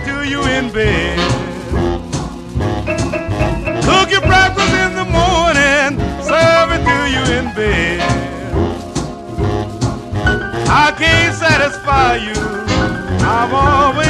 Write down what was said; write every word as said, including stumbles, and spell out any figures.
to you in bed. Cook your breakfast in the morning, serve it to you in bed. I can't satisfy you, I'm always